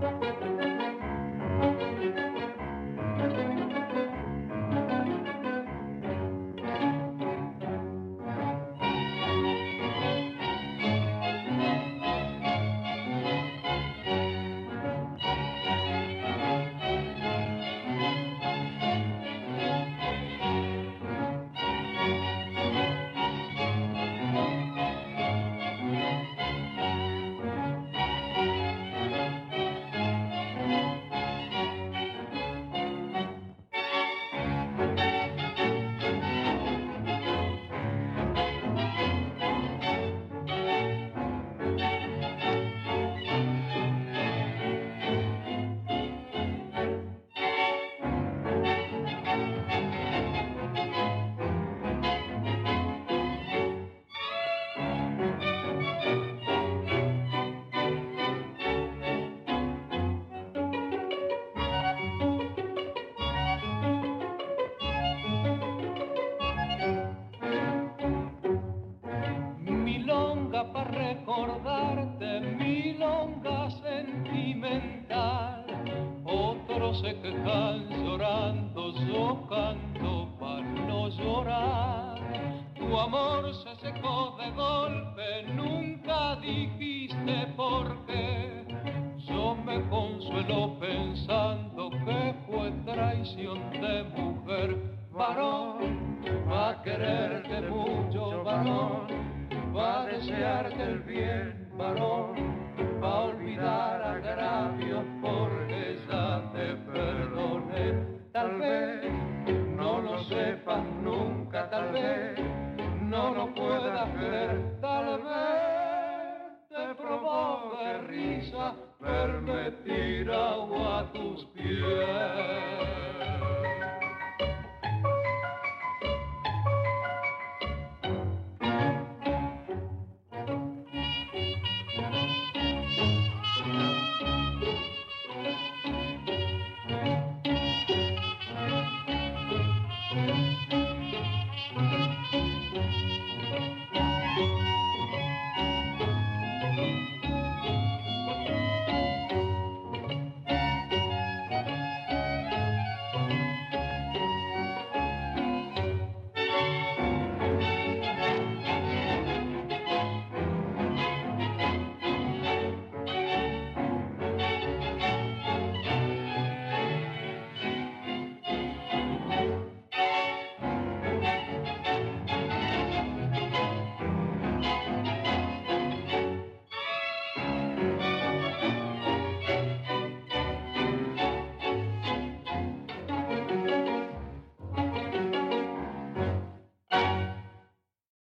Para recordarte milonga sentimental, otros se quejan llorando, yo canto para no llorar. Tu amor se secó de golpe, nunca dijiste por qué. Yo me consuelo pensando que fue traición de mujer. Varón, va a quererte mucho, varón, va a desearte el bien, varón, va a olvidar agravios porque ya te perdoné. Tal vez no lo sepas nunca, tal vez no lo puedas creer, tal vez te provoque risa verme tirado a tus pies.